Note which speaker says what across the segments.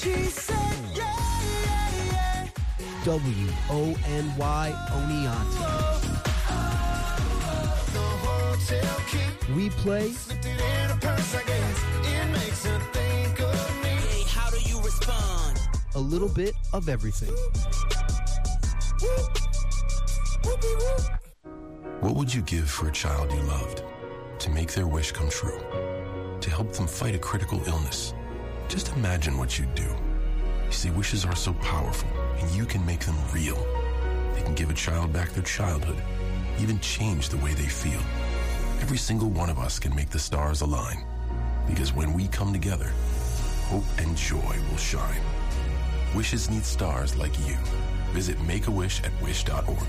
Speaker 1: She said, yeah.
Speaker 2: WONY Oneonta. We play
Speaker 1: How do you respond?
Speaker 2: a little bit of everything.
Speaker 3: What would you give for a child you loved? To make their wish come true? To help them fight a critical illness? Just imagine what you'd do. You see, wishes are so powerful, and you can make them real. They can give a child back their childhood, even change the way they feel. Every single one of us can make the stars align, because when we come together, hope and joy will shine. Wishes need stars like you. Visit Make-A-Wish at wish.org.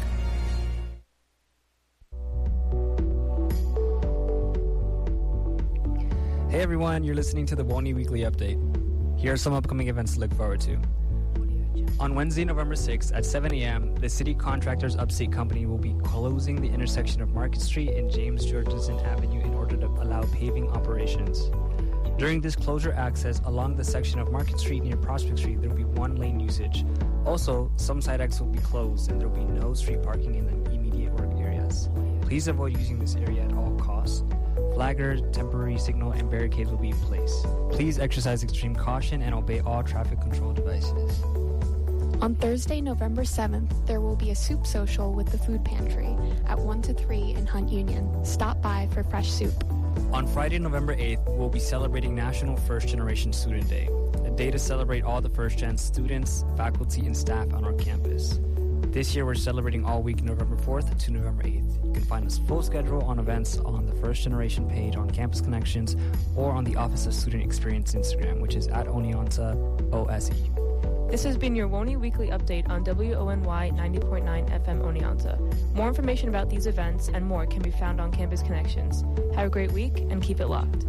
Speaker 4: Hey everyone, you're listening to the WONY Weekly Update. Here are some upcoming events to look forward to. On Wednesday, November 6th at 7 a.m., the City Contractors Upstate Company will be closing the intersection of Market Street and James Georgeson Avenue in order to allow paving operations. During this closure access along the section of Market Street near Prospect Street, there will be one lane usage. Also, some side exits will be closed and there will be no street parking in the immediate work areas. Please avoid using this area at all costs. Flaggers, temporary signal, and barricades will be in place. Please exercise extreme caution and obey all traffic control devices.
Speaker 5: On Thursday, November 7th, there will be a soup social with the food pantry at 1 to 3 in Hunt Union. Stop by for fresh soup.
Speaker 4: On Friday, November 8th, we'll be celebrating National First Generation Student Day, a day to celebrate all the first-gen students, faculty, and staff on our campus. This year, we're celebrating all week November 4th to November 8th. You can find us full schedule on events on the First Generation page on Campus Connections or on the Office of Student Experience Instagram, which is at Oneonta OSE.
Speaker 6: This has been your WONY Weekly Update on WONY 90.9 FM Oneonta. More information about these events and more can be found on Campus Connections. Have a great week and keep it locked.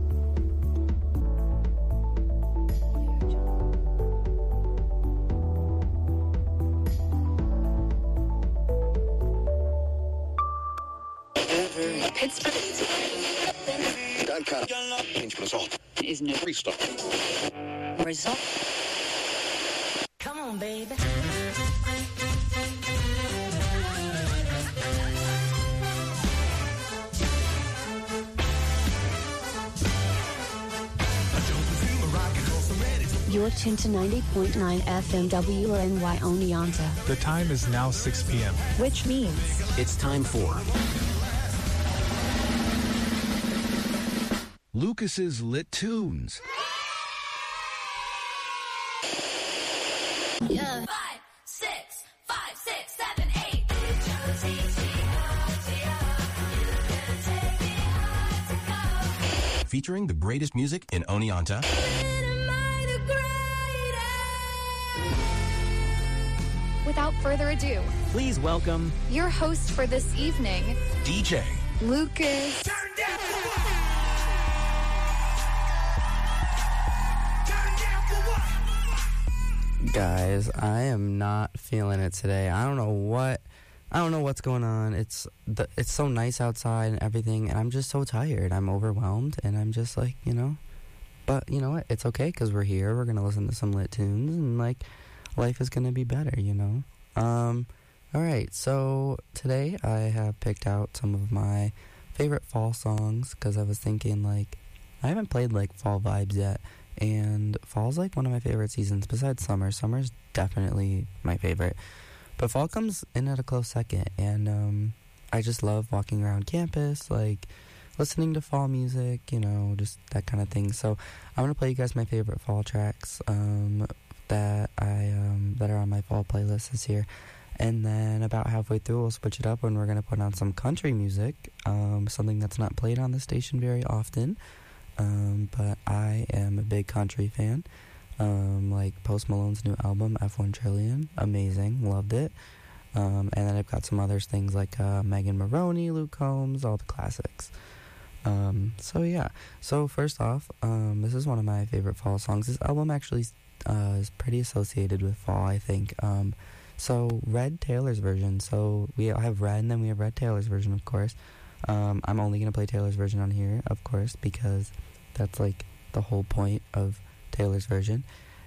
Speaker 7: Is no result. Come on, baby.
Speaker 8: You're tuned to 90.9 FM WONY Oneonta.
Speaker 9: The time is now 6 p.m.
Speaker 8: Which means
Speaker 2: It's time for Lucas's Lit Tunes.
Speaker 7: Yeah. 5, 6, 5, 6, 7, 8.
Speaker 3: Featuring the greatest music in Oneonta.
Speaker 5: Without further ado,
Speaker 4: Please welcome
Speaker 5: your host for this evening,
Speaker 3: DJ
Speaker 5: Lucas.
Speaker 10: Guys, I am not feeling it today. I don't know what's going on. It's so nice outside and everything, and I'm just so tired. I'm overwhelmed, and I'm just like, but you know what? It's okay because we're here. We're gonna listen to some lit tunes, and like, life is gonna be better, All right. So today I have picked out some of my favorite fall songs because I was thinking like I haven't played like fall vibes yet. And fall's like one of my favorite seasons besides summer. Summer's definitely my favorite. But fall comes in at a close second. And I just love walking around campus, like listening to fall music, just that kind of thing. So I'm going to play you guys my favorite fall tracks that are on my fall playlist this year. And then about halfway through, we'll switch it up and we're going to put on some country music, something that's not played on the station very often. But I am a big country fan. Like Post Malone's new album, F1 Trillion, amazing, loved it. And then I've got some other things like Megan Maroney, Luke Combs, all the classics. So yeah. So first off, this is one of my favorite fall songs. This album actually is pretty associated with fall, I think. So Red Taylor's version. So we have Red, and then we have Red Taylor's version, of course. I'm only going to play Taylor's version on here, of course, because that's like the whole point of Taylor's version.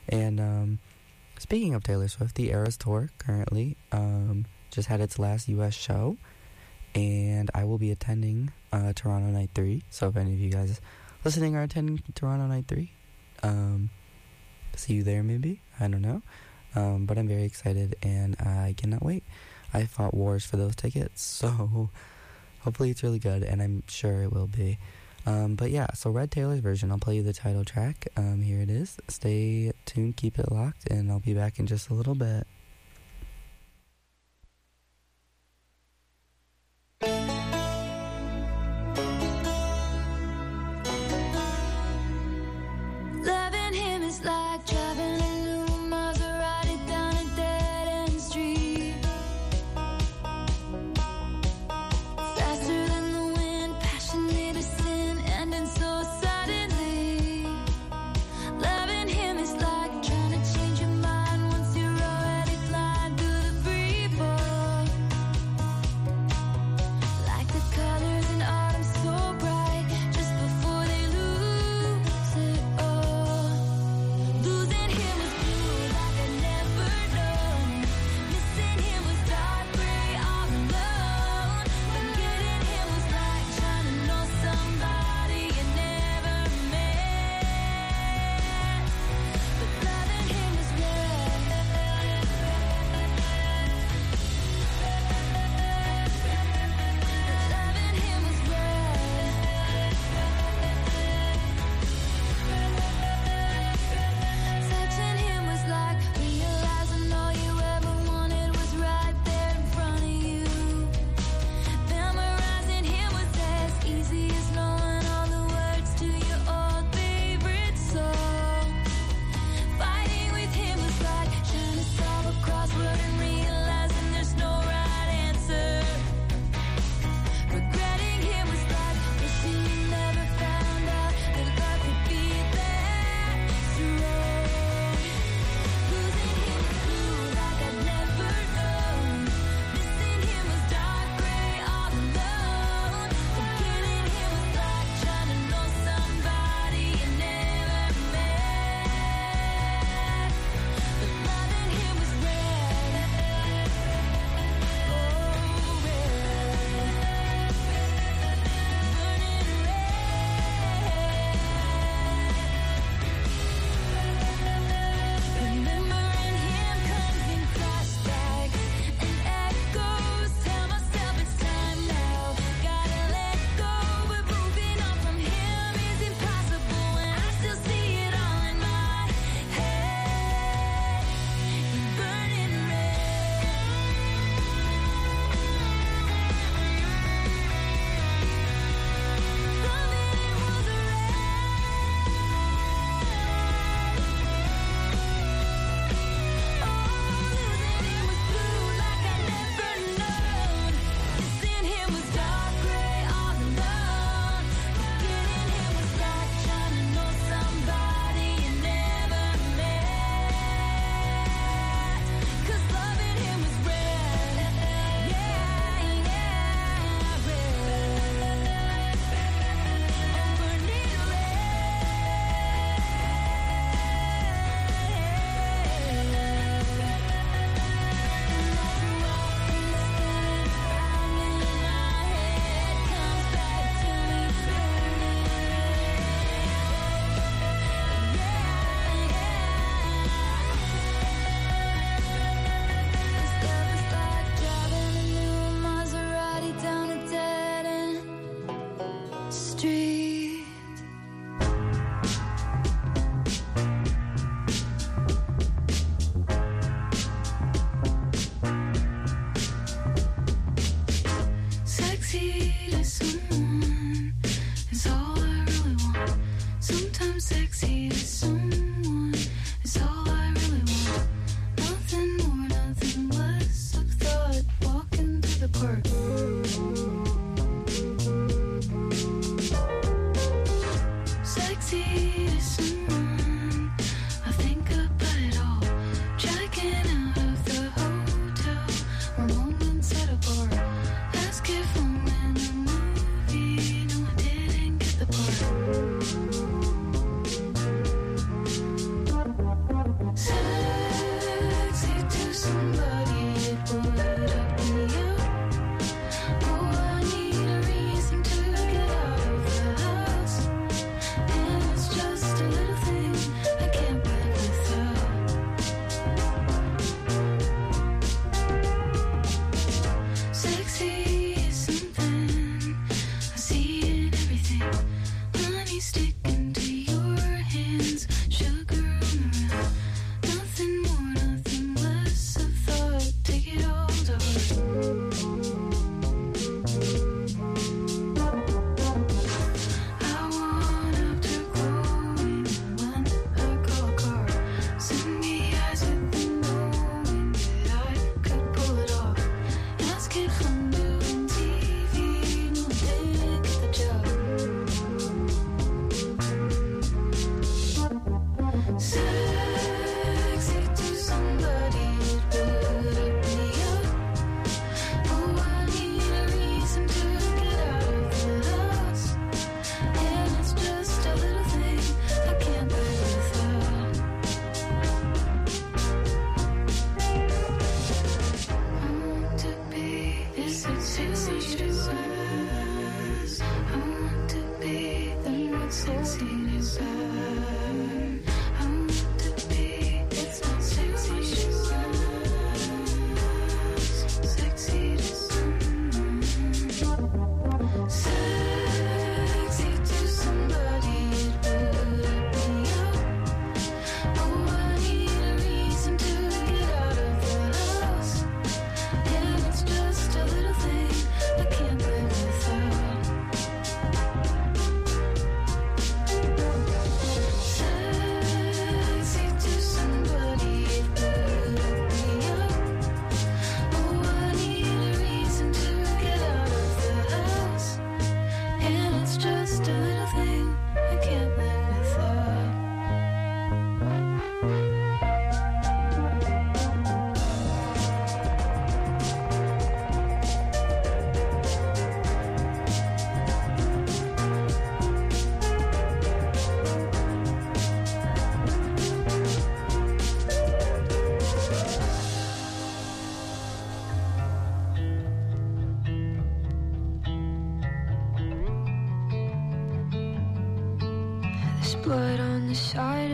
Speaker 10: And speaking of Taylor Swift, the Eras Tour currently just had its last U.S. show, and I will be attending Toronto Night 3. So if any of you guys listening are attending Toronto Night 3, see you there maybe. I don't know. But I'm very excited, and I cannot wait. I fought wars for those tickets, so hopefully it's really good, and I'm sure it will be. But yeah, so Red Taylor's version, I'll play you the title track. Here it is. Stay tuned, keep it locked, and I'll be back in just a little bit.
Speaker 7: Loving him is like driving a new Maserati down a dead-end street. Faster than the wind, passionate as sin, ending so suddenly. Loving him is like trying to change your mind once you're already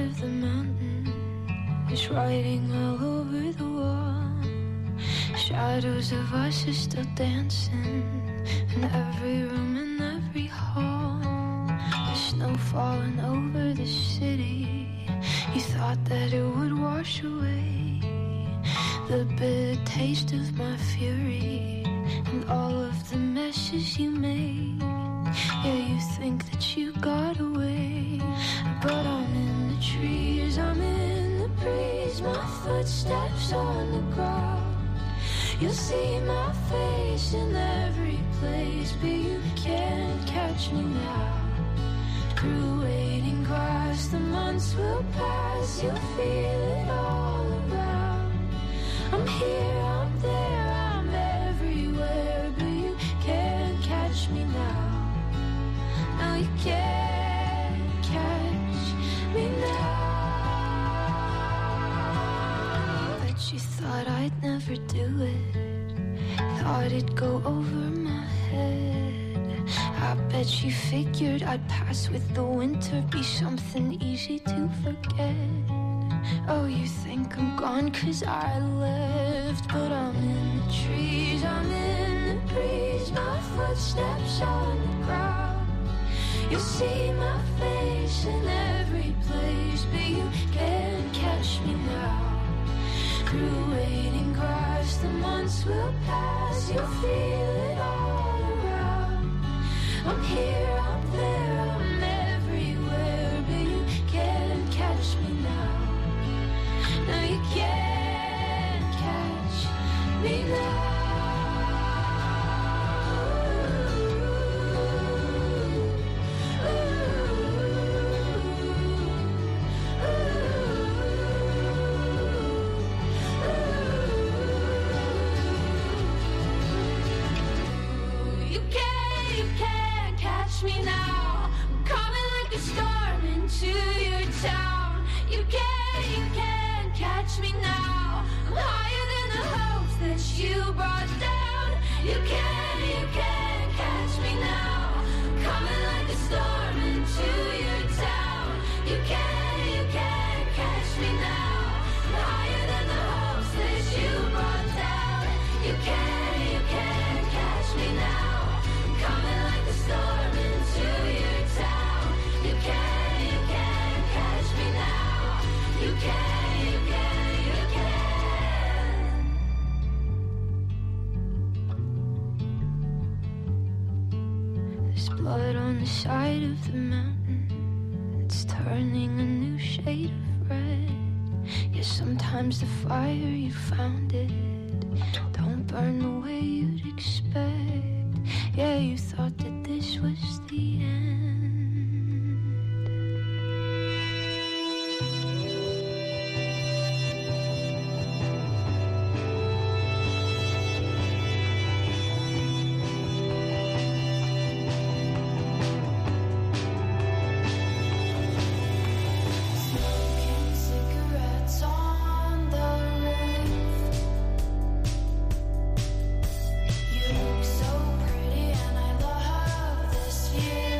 Speaker 7: of the mountain is writing all over the wall. Shadows of us are still dancing in every room and every hall. The snow falling over the city, you thought that it would wash away the bitter taste of my fury and all of the messes you made. Yeah, you think that you got away, but I'm in the trees, I'm in the breeze, my footsteps on the ground. You'll see my face in every place, but you can't catch me now. Through waiting grass, the months will pass, you'll feel it all around. I'm here, I'm there, I'm everywhere, but you can't catch me now. No, you can't catch me now. Bet you thought I'd never do it, thought it'd go over my head. I bet you figured I'd pass with the winter, be something easy to forget. Oh, you think I'm gone 'cause I left, but I'm in the trees, I'm in the breeze, my footsteps on the ground. You'll see my face in every place, but you can't catch me now. Through waiting grass, the months will pass, you'll feel it all around. I'm here, I'm there, I'm everywhere, but you can't catch me now. No, you can't catch me now. Me now, I'm coming like a storm into your town. You can't catch me now. I'm higher than the hopes that you brought down. You can't catch me now. I'm coming like a storm into your town. You can't catch me now. I'm higher than the hopes that you brought down. You can't catch me now. I'm coming like a storm into your town. You can't catch me now. You can. There's blood on the side of the mountain. It's turning a new shade of red. Yeah, sometimes the fire you found it don't burn the way you'd expect. Yeah, you thought that this was the end. Smoking cigarettes on the roof. You look so pretty and I love this view.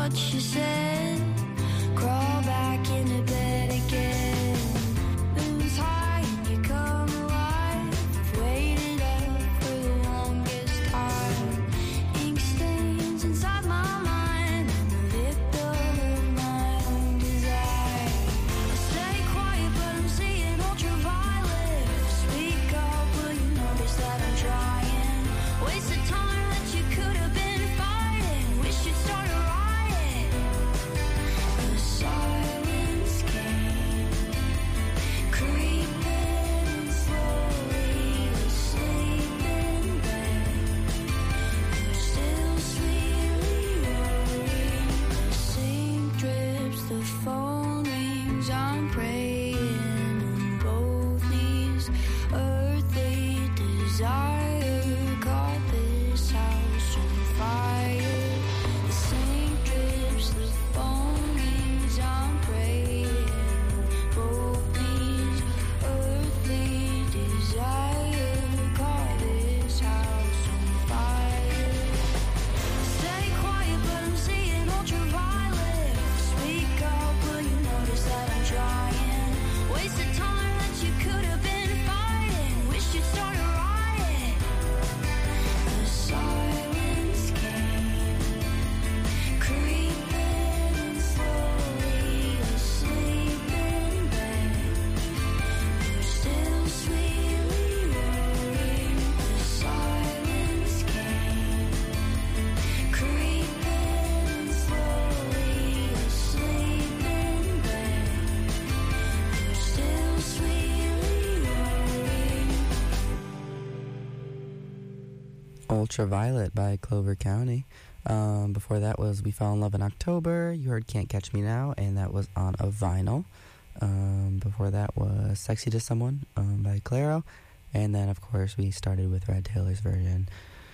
Speaker 7: what you said. Crawl back into bed again. Moon's high and you come alive. Waited up for the longest time. Ink stains inside my mind and the lip of my own desire. I stay quiet but I'm seeing ultraviolet. Speak up, will you notice that I'm trying? Wasted time that you could have been fighting. Wish you'd start a riot. The silence came, creeping slowly, asleep in bed. You're still sweetly worrying. The sink drips, the phone rings. I'm praying on both knees. Earthly desire caught this house on fire. The sink drips, the phone rings. I'm praying on both knees. Earthly desire caught this house on fire. Stay quiet, but I'm seeing ultraviolet. Speak up, will you notice that I'm trying? Wasted time that you could have been fighting. Wish you'd start a riot. The silence came, creeping slowly, asleep in bed. You're still sweetly worrying. The silence came, creeping slowly, asleep in bed. You're still sweetly worrying.
Speaker 10: Ultraviolet by Clover County. Before that was We Fell in Love in October. You heard Can't Catch Me Now, and that was on a vinyl. Before that was Sexy to Someone by Clairo. And then, of course, we started with Red Taylor's version.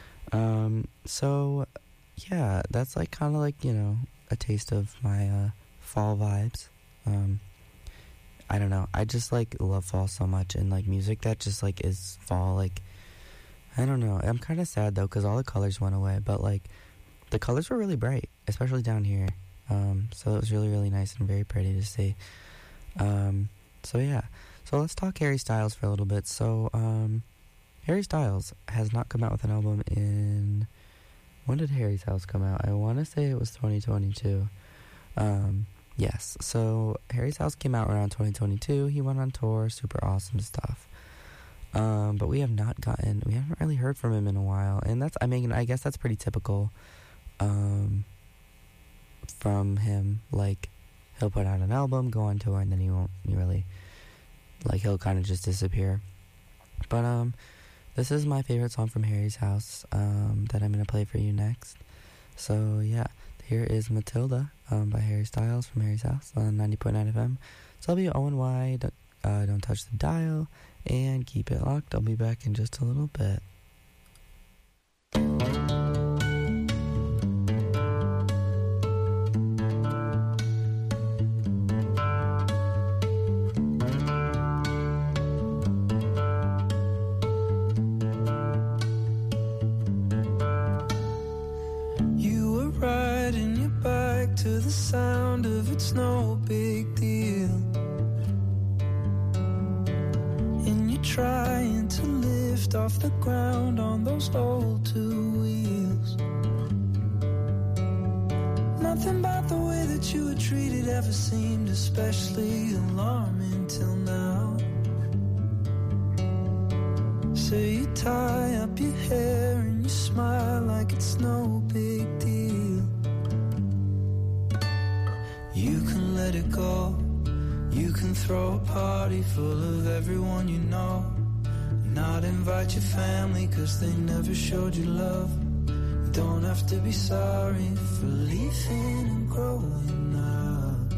Speaker 10: So, yeah, that's like kind of like, you know, a taste of my fall vibes. I don't know. I just like love fall so much, and like music that just like is fall. Like, I don't know. I'm kind of sad though because all the colors went away, but like the colors were really bright, especially down here. So it was really, really nice and very pretty to see. So yeah. So let's talk Harry Styles for a little bit. So Harry Styles has not come out with an album in... When did Harry Styles come out? I want to say it was 2022. Yes. So Harry Styles came out around 2022. He went on tour. Super awesome stuff. But we haven't really heard from him in a while. And that's, I mean, I guess that's pretty typical from him. Like, he'll put out an album, go on tour, and then he won't really, like, he'll kind of just disappear. But, this is my favorite song from Harry's House, that I'm going to play for you next. So, yeah, here is Matilda, by Harry Styles from Harry's House on 90.9 FM. So WONY, don't touch the dial, and keep it locked. I'll be back in just a little bit.
Speaker 11: You were riding your bike to the sound of It's No Big Deal, and you're trying to lift off the ground on those old two wheels. Nothing about the way that you were treated ever seemed especially alarming till now. So you tie up your hair and you smile like it's no big deal. You can let it go. You can throw a party full of everyone you know, not invite your family cause they never showed you love. You don't have to be sorry for leaving and growing up.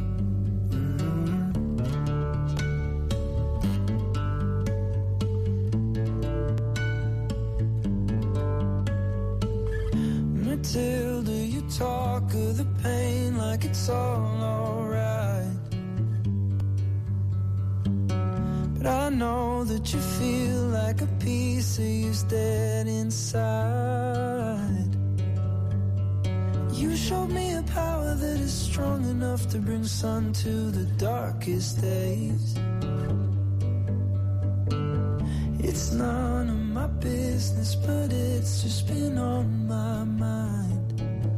Speaker 11: Matilda, you talk of the pain like it's all alright, but I know that you feel like a piece of you's dead inside. You showed me a power that is strong enough to bring sun to the darkest days. It's none of my business, but it's just been on my mind.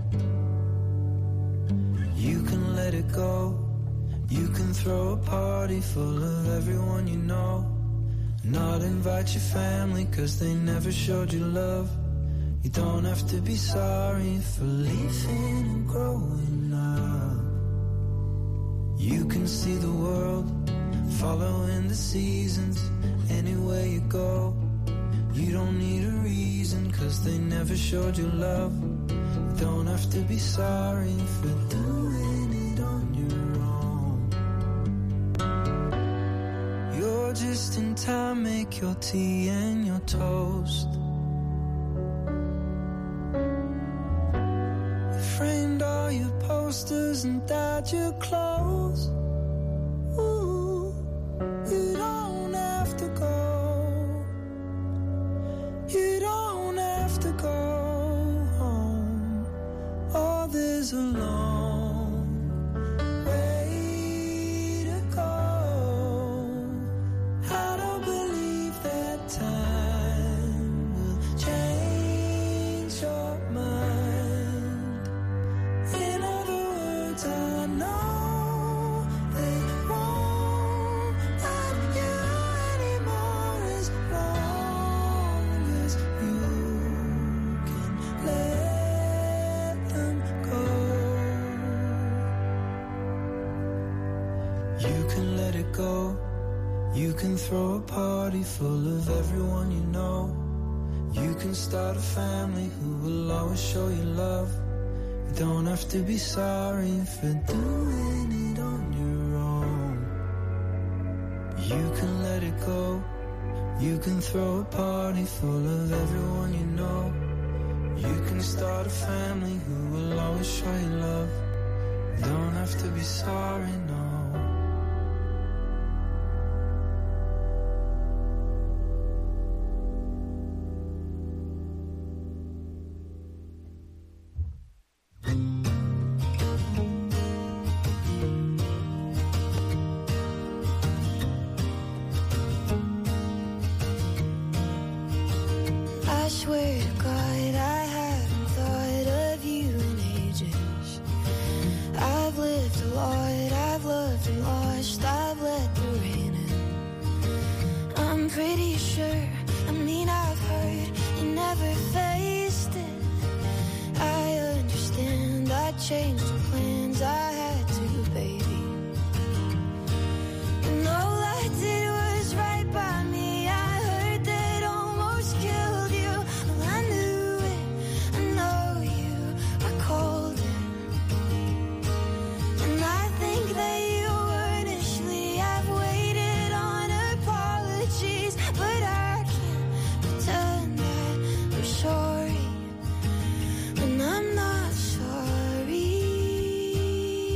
Speaker 11: You can let it go. You can throw a party full of everyone you know. Not invite your family 'cause they never showed you love. You don't have to be sorry for leaving and growing up. You can see the world, following the seasons, anywhere you go. You don't need a reason 'cause they never showed you love. You don't have to be sorry for doing it on your own. You're just in time, make your tea and your toast. Framed all your posters and dyed your clothes. Ooh, you don't have to go. You don't have to go home. Oh, there's a long way to go. I don't believe that time will change your mind. In other words, I know they won't let you anymore as long as you can let them go. You can let it go. You can throw a party full of everyone you know. You can start a family who will always show you love. You don't have to be sorry for doing it on your own. You can let it go. You can throw a party full of everyone you know. You can start a family who will always show you love. You don't have to be sorry, no.
Speaker 7: I swear to God, I haven't thought of you in ages. I've lived a lot, I've loved and lost, I've let the rain in. I'm pretty sure, I've heard you never faced it. I understand, I changed the plans, I had to, baby. And all I did was right by me. I heard that almost killed you. Well, I knew it, I know you, I called it. And I think that you earnestly have waited on apologies, but I can't pretend that I'm sorry when I'm not sorry.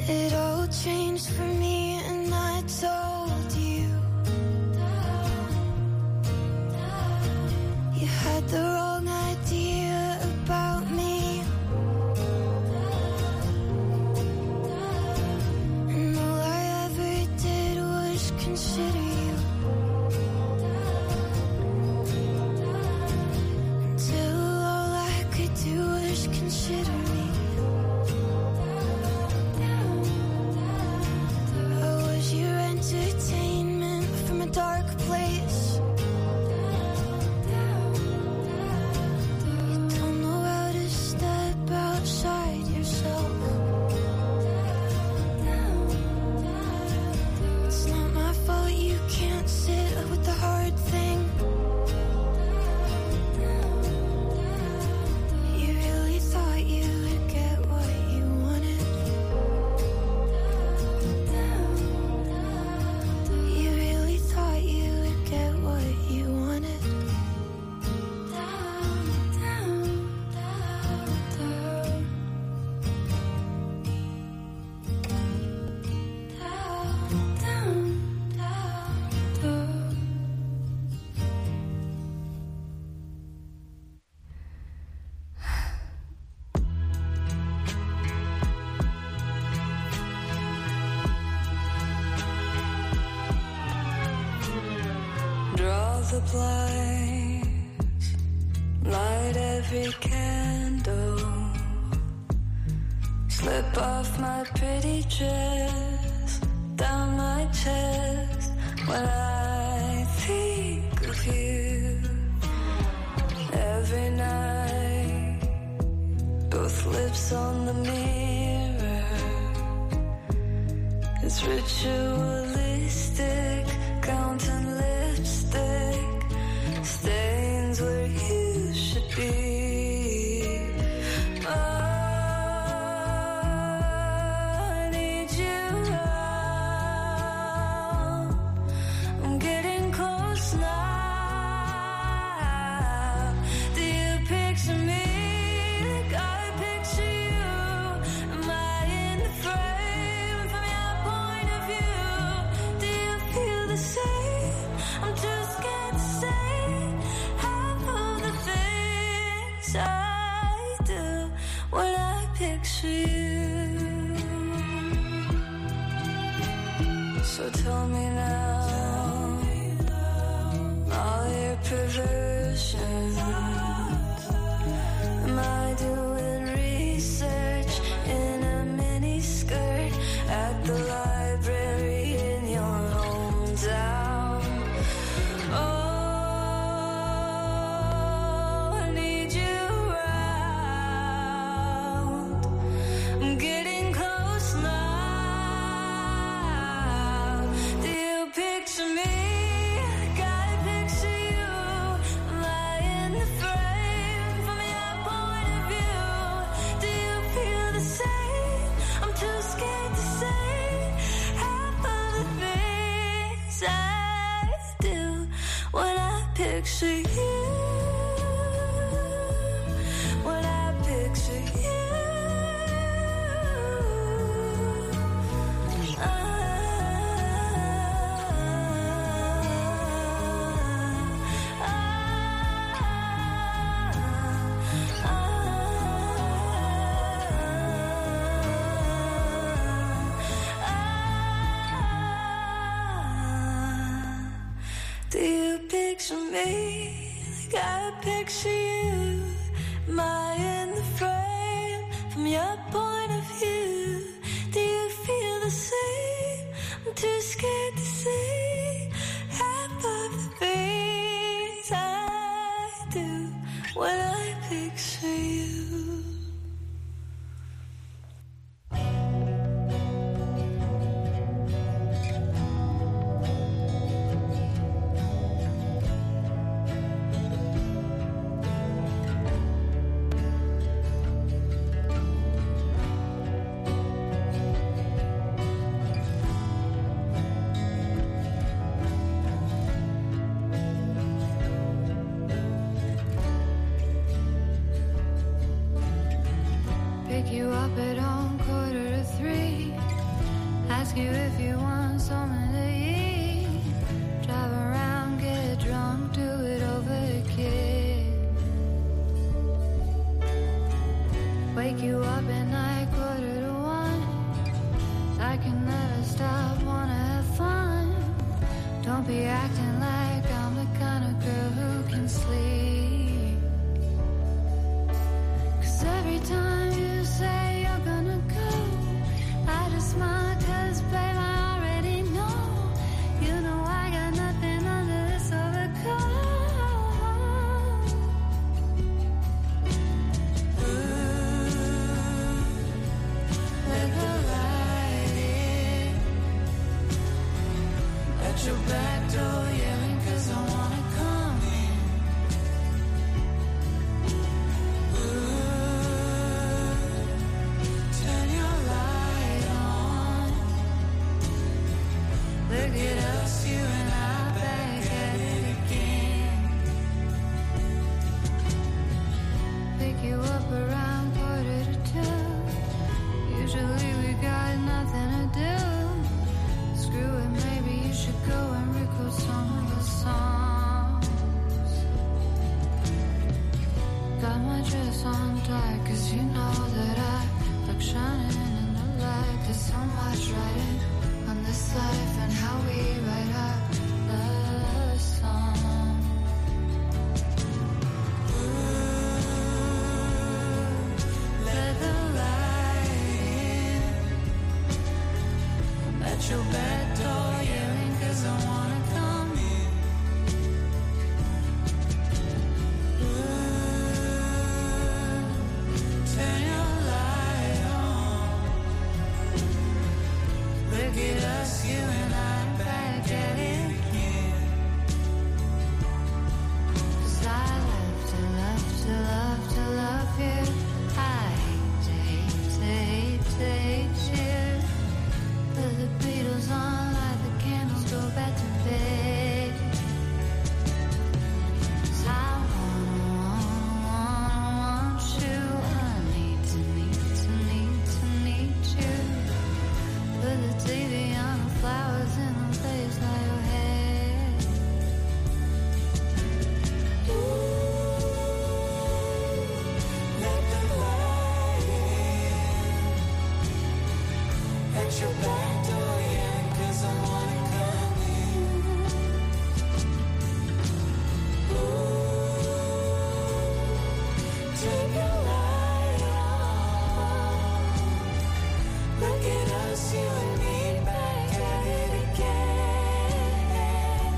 Speaker 7: It all changed for me and I told you. You had the wrong idea about me. And all I ever did was consider you. Until all I could do was consider me. Entertainment from a dark place. You don't know how to step outside yourself. It's not my fault you can't sit with the hard thing. You really thought you would get what you wanted.
Speaker 12: The blinds, light every candle, slip off my pretty dress, down my chest, when I think of you. Every night, both lips on the mirror, it's ritualistic, counting lipstick stains where you should be. Oh, I need you around. I'm getting close now. Do you picture me like I picture you? Am I in the frame from your point of view? Do you feel the same? I'm too scared to say half of the things I do when I picture you. So tell me now, all your perversions. Am I doing research in a mini skirt at the library in your hometown? Oh, I need you around. I'm getting close now. Do you picture me like I picture you? Am I in the frame from your point of view? Do you feel the same? I'm too scared to say half of the things I do when I picture you. When I picture you. Do you picture me like I picture you? Am I in the frame from your point of view? Do you feel the same? I'm too scared to say half of the things I do when I picture you.
Speaker 7: ask you if you want something to eat. Drive around, get drunk, do it over again. Wake you up at night, 1:45. I can never stop, wanna have fun. Don't be acting like I'm the kind of girl who can sleep. 'Cause every time you say you're gonna go, I just smile 'cause babe I already know. You know I got nothing under this overcoat. Let the light in at your back door, yelling 'cause I wanna come in. Turn your light on. Look at us, you and I back at it again. Pick you up around 1:45. Usually we got nothing to do. Screw it, maybe you should go and record some of the songs. Got my dress on dark 'cause you know that I look shining in the light. There's so much writing on this life and how we write our love song. Let the light in at your back door, yelling 'cause I wanna come in. Turn your light on. Look at us, you and I back at it again. 'Cause I love to love to love to love you. I hate to hate to hate to hate you. Put the Beatles on, light the candles, go back to bed. 'Cause I want you. I need to need you. Put the TV on, the flowers in the place by your head. Let the light in at your back door, yeah, 'cause I wanna come in. Take your light on. Look at us, you and me back at it again.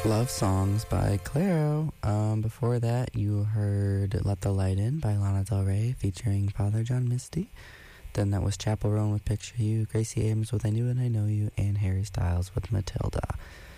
Speaker 10: Love Songs by Clairo. Before that, you heard Let the Light In by Lana Del Rey featuring Father John Misty. Then that was Chappell Roan with Picture You, Gracie Abrams with I Knew and I Know You, and Harry Styles with Matilda.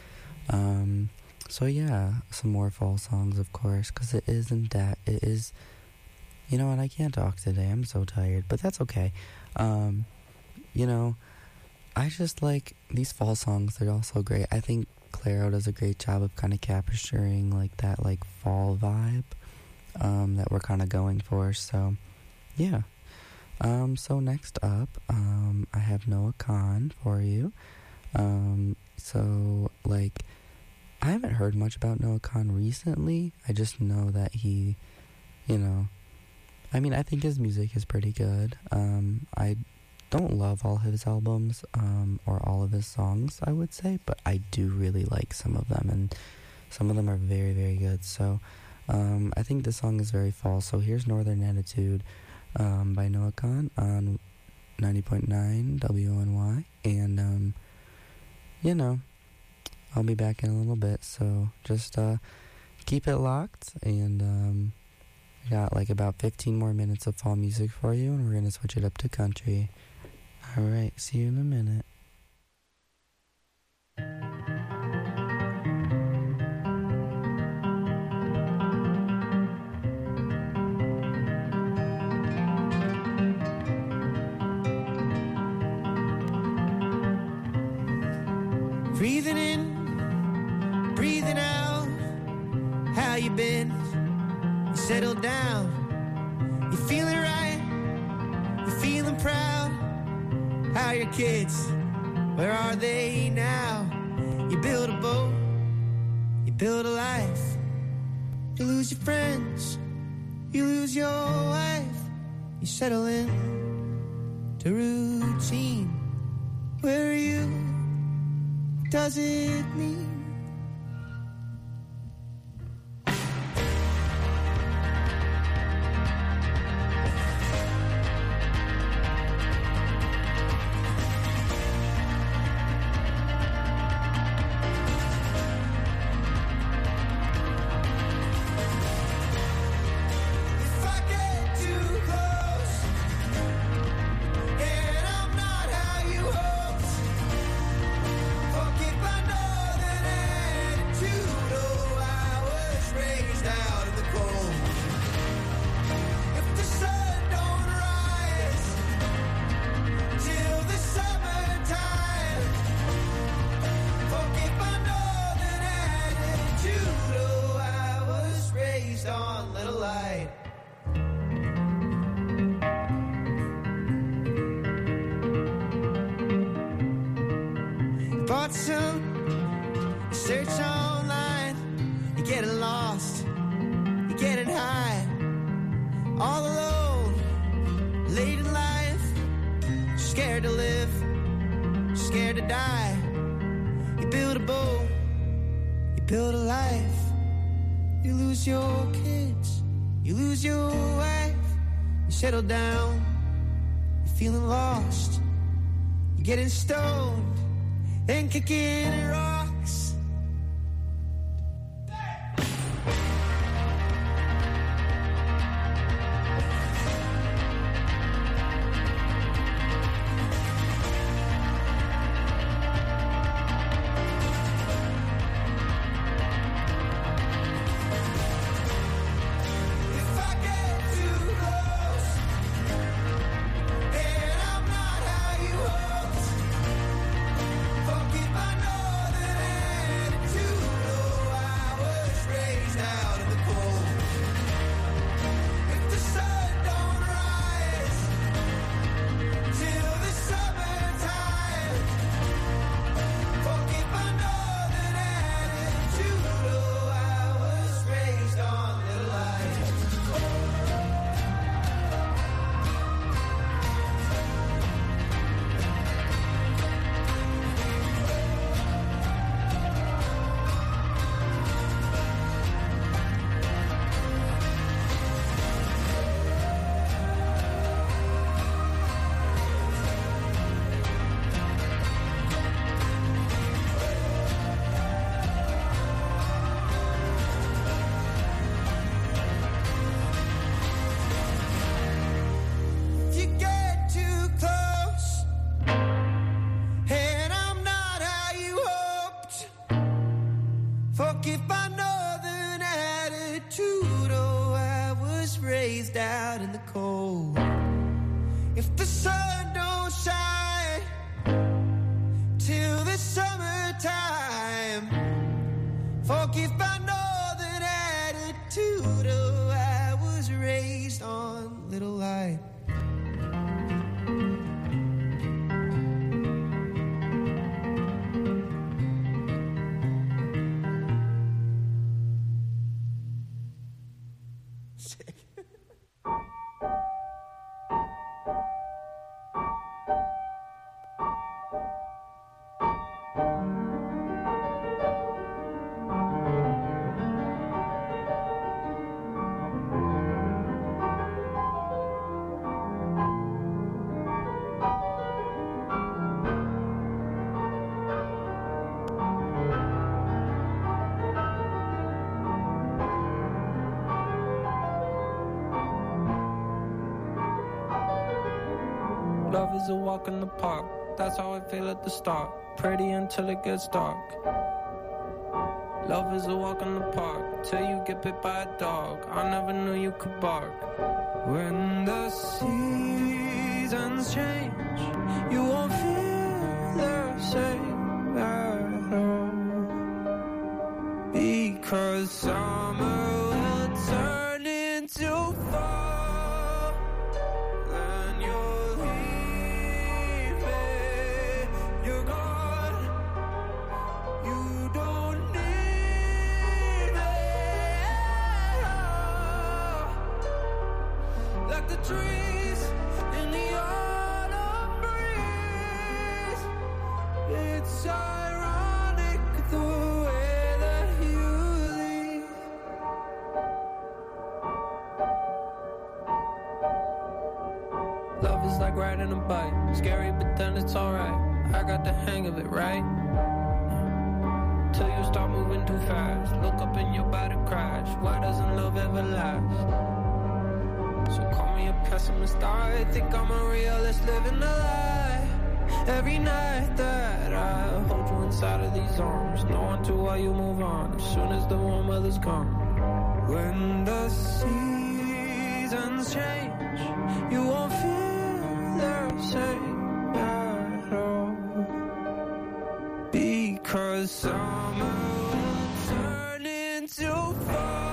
Speaker 10: So yeah, some more fall songs, of course, because it is, you know what, I can't talk today, I'm so tired, but that's okay. You know, I just like these fall songs, they're all so great. I think Clairo does a great job of kind of capturing like that like fall vibe that we're kind of going for. So yeah. So next up, I have Noah Kahan for you. So like I haven't heard much about Noah Kahan recently. I just know that he, you know, I mean, I think his music is pretty good. I don't love all his albums or all of his songs, I would say, but I do really like some of them, and some of them are very, very good. So I think the song is very fall. So here's Northern Attitude by Noah Kahan on 90.9 WONY, and you know, I'll be back in a little bit, so just keep it locked, and I got like about 15 more minutes of fall music for you, and we're gonna switch it up to country. Alright, see you in a minute.
Speaker 13: Breathing in, breathing out. How you been? You settled down. You feeling right? You feeling proud? How are your kids? Where are they now? You build a boat, you build a life. You lose your friends, you lose your wife. You settle in to routine. Where are you? What does it mean? Settle down, you're feeling lost, you're getting stoned and kicking rocks. Forget my northern cold. If the sun don't shine till the summertime, forgive my northern attitude. Oh, I was raised on little light.
Speaker 14: Love is a walk in the park. That's how I feel at the start. Pretty until it gets dark. Love is a walk in the park till you get bit by a dog. I never knew you could bark. When the seasons change, you won't feel the same at all. Because summer will turn into fall. Trees in the autumn breeze. It's ironic the way that you leave. Love is like riding a bike. Scary, but then it's alright. I got the hang of it, right? Till you start moving too fast. Look up and your body crash. Why doesn't love ever last? So call me a pessimist, I think I'm a realist living a lie. Every night that I hold you inside of these arms, knowing to why you move on as soon as the warm weather's gone. When the seasons change, you won't feel the same at all. Because summer will turn into fall.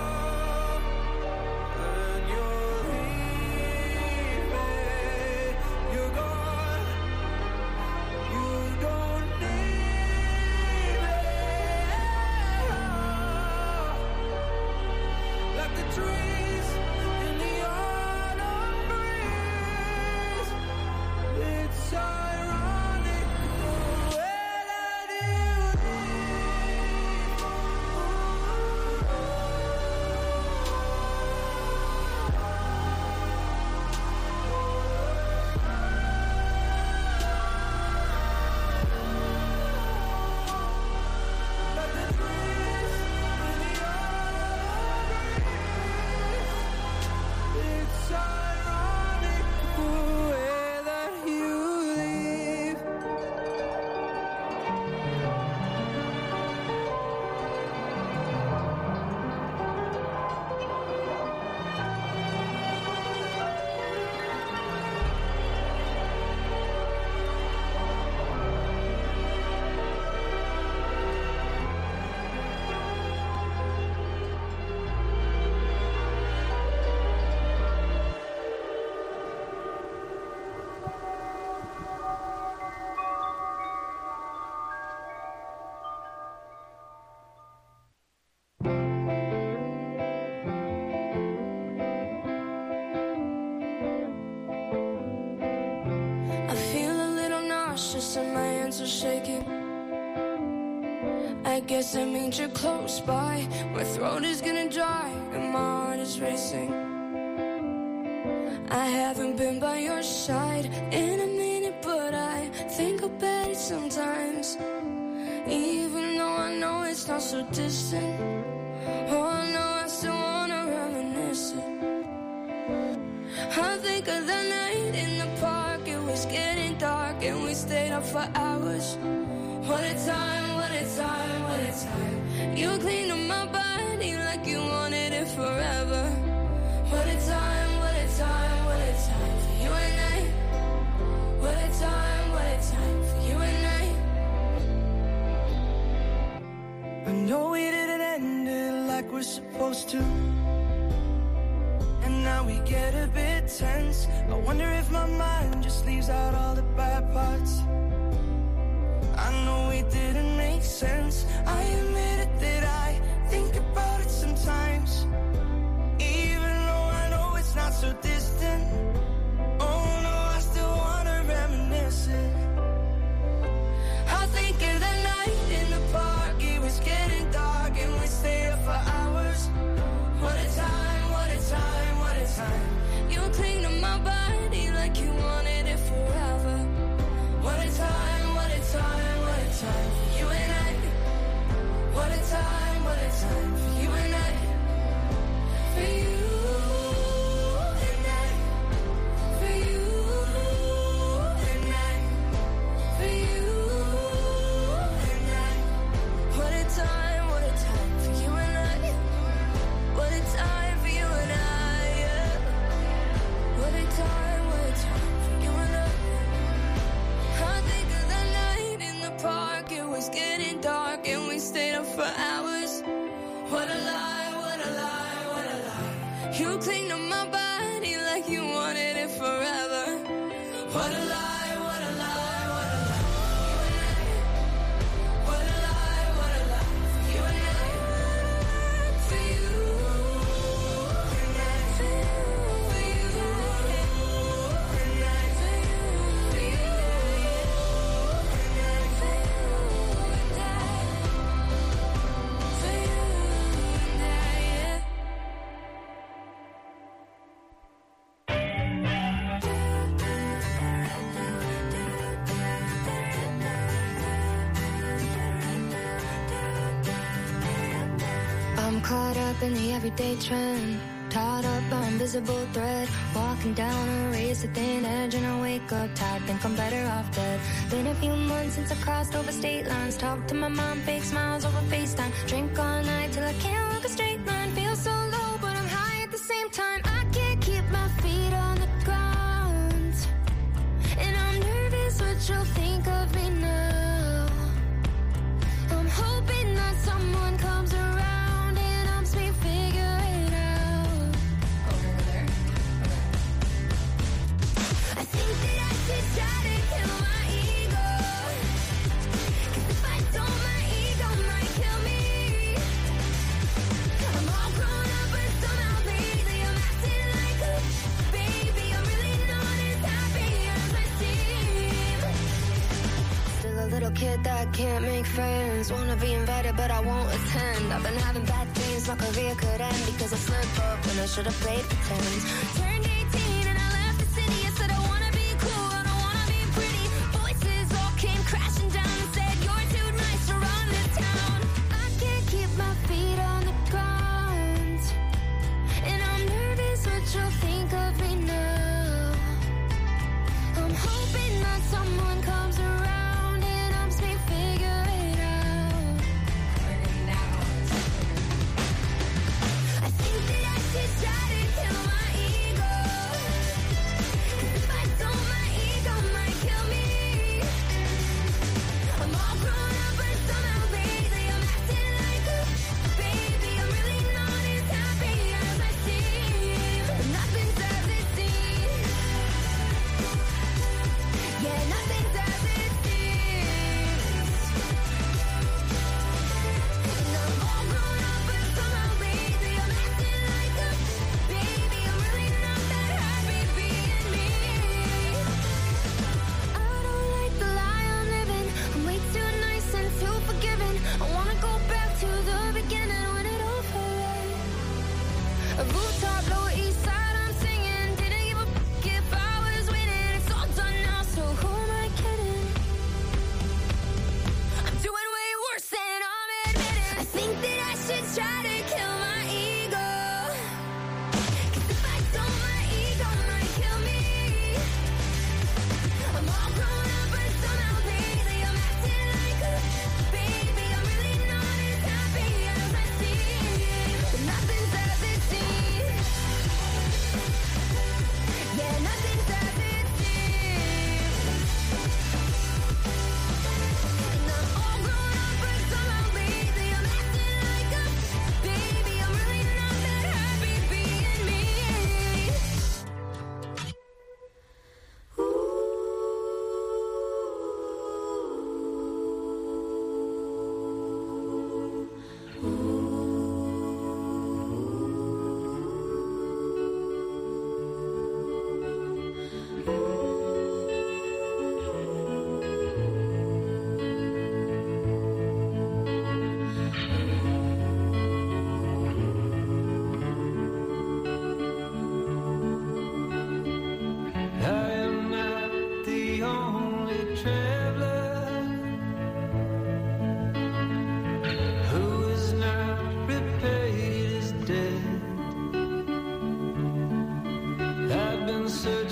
Speaker 7: And my hands are shaking. I guess that means you're close by. My throat is gonna dry and my heart is racing. I haven't been by your side in a minute, but I think about it sometimes. Even though I know it's not so distant. Oh no, I still wanna reminisce it. I think of the night in the park. It was getting dark and we stayed up for hours. What a time, what a time, what a time. You cleaned up my body like you wanted it forever. What a time, what a time,
Speaker 15: parts. I know it didn't make sense. I admit it that I think about it sometimes, even though I know it's not so distant. Oh no, I still wanna reminisce it. I think of the night in the park. It was getting dark and we stayed up for hours. What a time, what a time, what a time. You cling to my body like you wanted it forever. What a time, what a time, what a time for you and I. What a time for you and I. For you and I. For you and I. For you and I. What a time for you and I. What a time for you and I, yeah. What a time for you and I. I think of the night in the park. It was getting dark and we stayed up for hours. What a lie, what a lie, what a lie. You cling to my body like you wanted it forever. What a lie, what a lie, what a lie. You and I. What a lie, what a lie. You and I. For you and I. For you and I. For you and I. For you and I. For you and I, yeah.
Speaker 7: I'm caught up in the everyday trend, tied up by invisible thread, walking down a razor thin edge, and I wake up tired, think I'm better off dead. Been a few months since I crossed over state lines, talk to my mom, fake smiles over FaceTime, drink all night till I can't walk a straight line, feel so low but I'm high at the same time. I can't keep my feet on the ground, and I'm nervous what you'll think of me now. I'm hoping that someone comes around and helps me figure it out. Over there. I think that I should try to kill my ego, 'cause if I don't, my ego might kill me. I'm all grown up but somehow lately I'm acting like a baby. I'm really not as happy as I seem. Still a little kid that can't make friends, wanna be invited but I won't attend. I've been having bad dreams, my career could end because I slipped up when I should have played pretend. Turned 18 and I left the city. I said I wanna be cool, I don't wanna be pretty. Voices all came crashing down and said you're too nice to run this town. I can't keep my feet on the ground, and I'm nervous what you'll think of me now. I'm hoping that someone comes around and helps me figure it out. I think that I should try to kill my ego,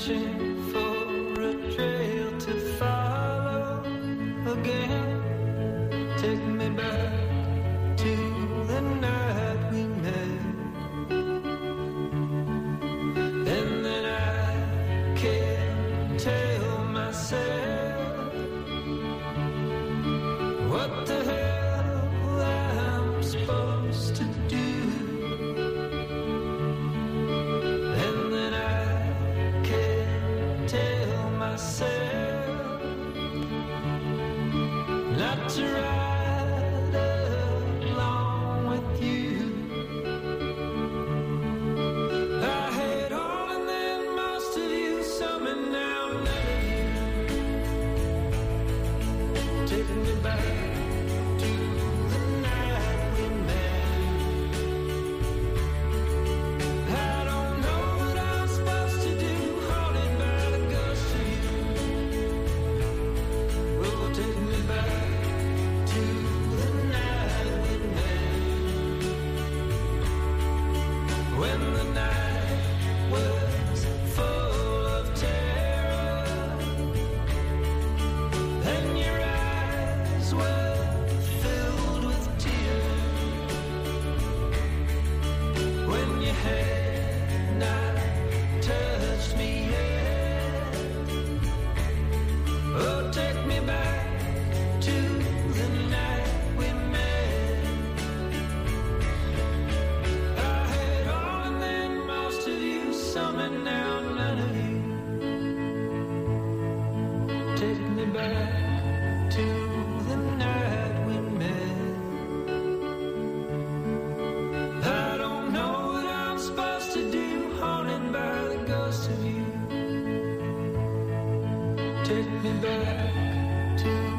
Speaker 14: searching for a trail to follow again. Take me back to the night we met. And then I can't tell myself what the hell I'm supposed to do. And then I can't tell myself not to ride along with you. I had all and then most of you, some and now none of you. Take me back to the night we met. I don't know what I'm supposed to do, haunted by the ghost of you. Oh, take me back to the night we met. When the night was full of terror and your eyes were filled with tears. When you had not touched me yet. Oh, take me back to the night we met. I had all and then most of you, some and now none of you. Take me back to the night we met. I don't know what I'm supposed to do, haunted by the ghost of you. Take me back to